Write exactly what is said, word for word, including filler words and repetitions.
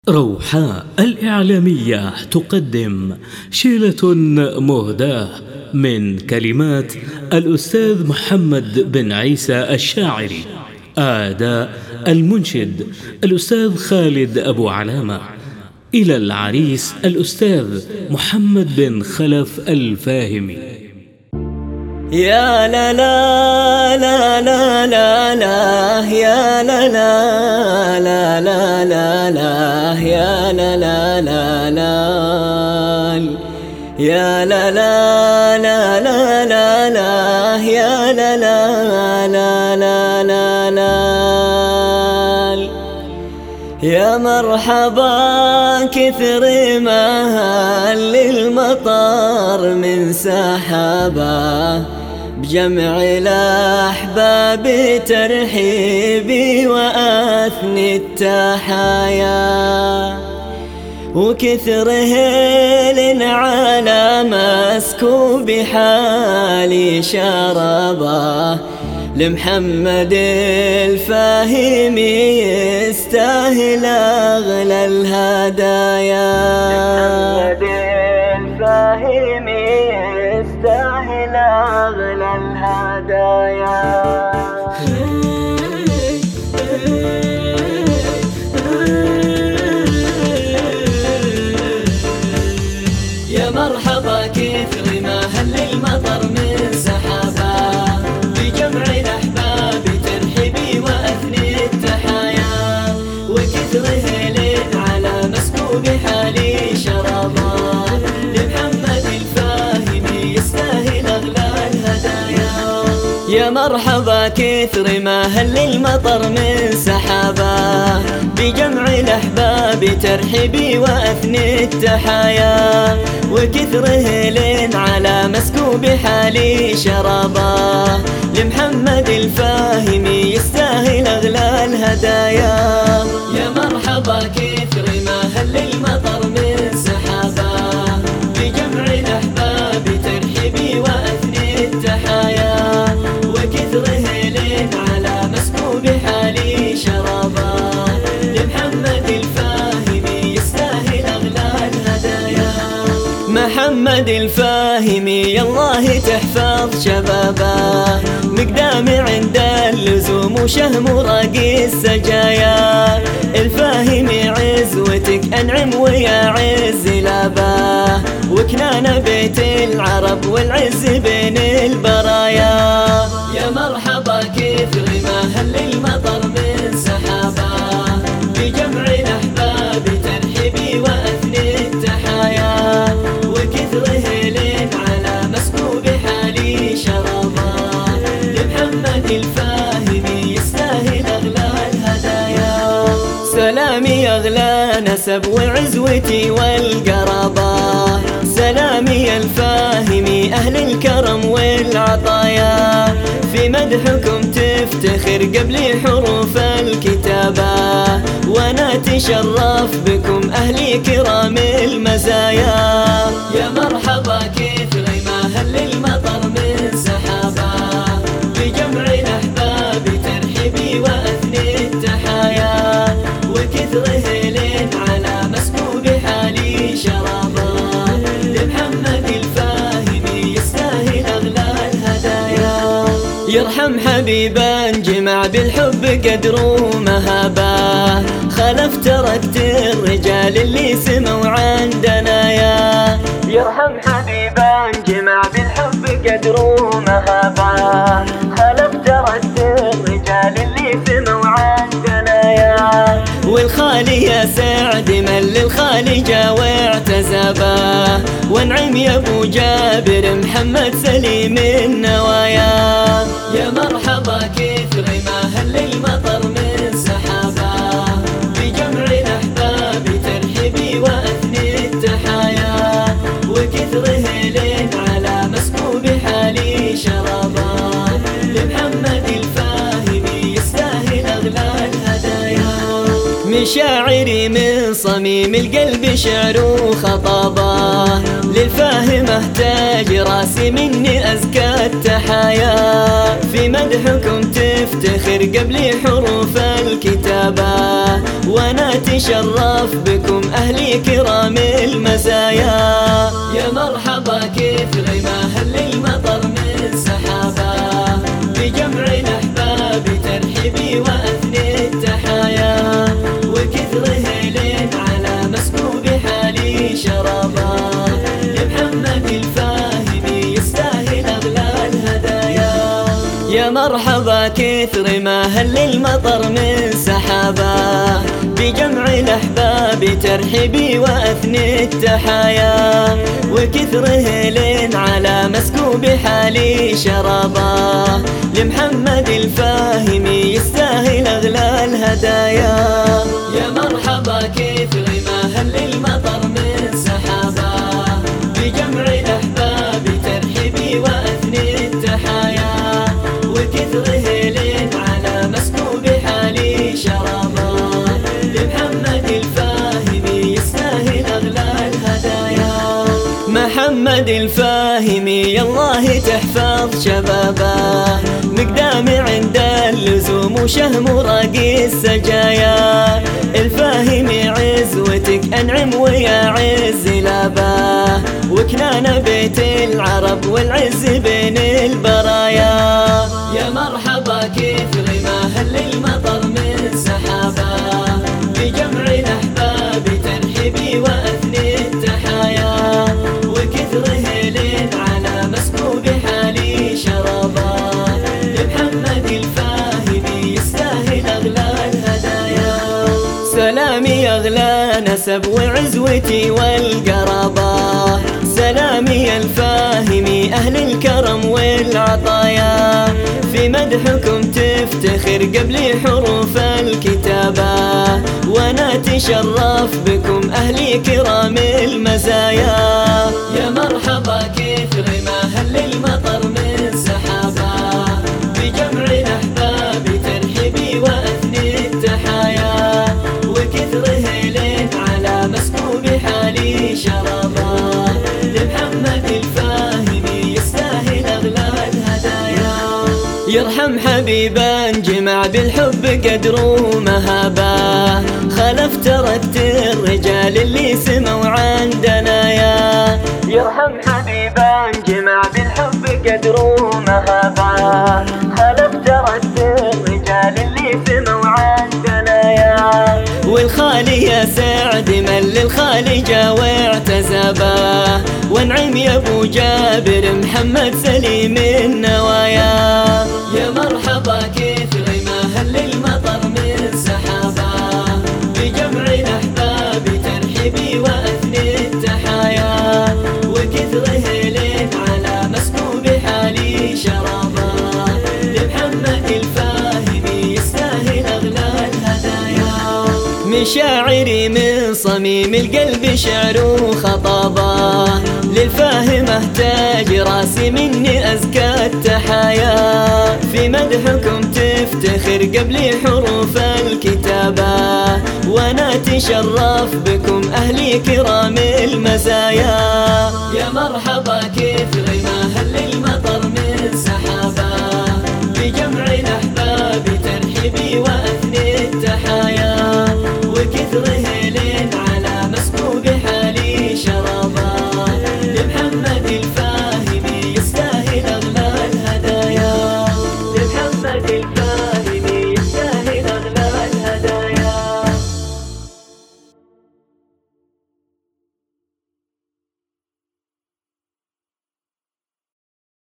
روحاء الإعلامية تقدم شيلة مهداة من كلمات الأستاذ محمد بن عيسى الشاعري، أداء المنشد الأستاذ خالد أبو علامة، إلى العريس الأستاذ محمد بن خلف الفاهمي. يا لا لا لا لا لا لا يا لا لا لا لا لا لا يا لا لا لا لا يا لا لا لا لا لا لا يا لا لا لا لا لا لا يا مرحبا كثر ما هل المطر من سحابه بجمع الأحباب ترحيبي وأثني التحايا، وكثر هيل على مسكوب حالي شربه لمحمد الفاهمي يستاهل أغلى الهدايا. لمحمد الفاهمي يستاهل أغلى الهدايا. يا مرحبا كثر ما هل المطر من سحابه بجمع الأحباب ترحبي وأثني التحايا، وكثر هيل على مسكوب حالي شربه لمحمد الفاهمي يستاهل أغلى الهدايا. يا مرحبا كثر ما هل المطر من سحابه بجمع الأحباب ترحبي وأثني التحايا، وكثر هيل على مسكوب حالي شربه لمحمد الفاهمي يستاهل أغلى الهدايا. يا مرحبا كثر ما هل المطر من سحابه بجمع الأحباب ترحبي وأثني التحايا، وكثر هيل على مسكوب حالي شربه لمحمد الفاهمي يستاهل أغلى الهدايا. محمد الفاهمي الله تحفظ شبابه مقدام عند اللزوم وشهم راقي السجايا، الفاهمي عزوتك أنعم ويا عز لابه وكنان بيت العرب والعز بين البرايا. يا مرحبا كثر ما هل المطر من سحابه بجمع الأحباب ترحبي وأثني التحايا، وكثر هيل على مسكوب حالي شربه لمحمد الفاهمي يستاهل أغلى الهدايا. سلامي أغلى نسب وعزوتي والقرابة، سلامي الفاهمي أهل الكرم والعطايا، في مدحكم تفتخر قبلي حروف الكتابة، وانا تشرف بكم أهلي كرام المزايا. يا مرحبا كثر ما هل المطر من سحابه بجمع الأحباب ترحبي وأثني التحايا، وكثر هيل على مسكوب حالي شربه لمحمد الفاهمي يستاهل أغلى الهدايا. يرحم حبيبا جمع بالحب قدر ومهابه، خلف تركت الرجال اللي سموا عندنا يا. يرحم حبيبا جمع بالحب قدر ومهابه، خلف تركت الرجال اللي سموا عندنا يا. والخالي يا سعد من للخالي جا واعتزبه، وانعم يا ابو جابر محمد سليم النوايا. يا مرحبا كثر ما هل المطر من سحابه بجمع الأحباب ترحبي وأثني التحايا، وكثر هيل على مسكوب حالي شربه لمحمد الفاهمي يستاهل أغلى الهدايا. شاعري من صميم القلب شعر وخطابه، للفاهمة تاج راسي مني أزكى التحايا. في مدحكم تفتخر قبلي حروف الكتابة، وانا اتشرف بكم اهلي كرام المزايا. يا مرحبا كيف غما هل المطر من سحابة، بجمع الاحباب ترحبي واثني التحايا. وكثر هيلين على مسكوب حالي شرابا، لمحمد الفاهمي يستاهل اغلى الهدايا. يا مرحبا كثر ما هل المطر من سحابة، بجمع الأحباب ترحبي وأثني التحايا. وكثر هيلين على مسكوب حالي شرابا، لمحمد الفاهمي يستاهل أغلى الهدايا. يا مرحبا كيف غما هل المطر من سحابة، بجمع الأحباب ترحبي وأثني التحايا. وكثر هيلين على مسكوب حالي شرابا، لمحمد الفاهمي يستاهل أغلى الهدايا. محمد الفاهمي الله تحفظ شبابه، مقدام عند اللزوم وشهم راقي السجايا. الفاهمي عزوتك أنعم ويا عز لابه، وكنان بيت العرب والعز بين البرايا. يا مرحبا كيف غما هل المطر من سحابة، بجمع الأحباب ترحبي وأثني التحايا. وكثر هيلين على مسكوب حالي شرابا، لمحمد الفاهمي يستاهل أغلى الهدايا. سلامي أغلى نسب وعزوتي والقرابة، سلامي الفاهمي أهل الكرم والعطايا. في مدحكم تفتخر قبلي حروف الكتابة، وانا اتشرف بكم اهلي كرام المزايا. يا مرحبا كيف غما هل المطر من سحابة، بجمع الاحباب ترحبي واثني التحايا. وكثر هيلين على مسكوب حالي شرابا، لمحمد الفاهمي يستاهل اغلى الهدايا. يرحم حبيبا جمع بالحب قدر ومهابه، خلف تركت الرجال اللي سموا عندنا يا. يرحم حبيبا جمع بالحب قدر ومهابه، خلف تركت الرجال اللي سموا عندنا يا. والخالي يا سعد من للخالي جا واعتزبه، وانعم يا ابو جابر محمد سليم النوايا. يا مرحبا كيف غما هل المطر من سحابة، بجمع الاحباب ترحبي واثني التحايا. وكثر هيلين على مسكوب حالي شرابا، لمحمد الفاهمي يستاهل اغلى الهدايا. مشاعري من صميم القلب شعر وخطابه، للفاهمة تاج راسي مني أزكى التحايا. في مدحكم تفتخر قبلي حروف الكتابة، وانا اتشرف بكم أهلي كرام المزايا. يا مرحبا كيف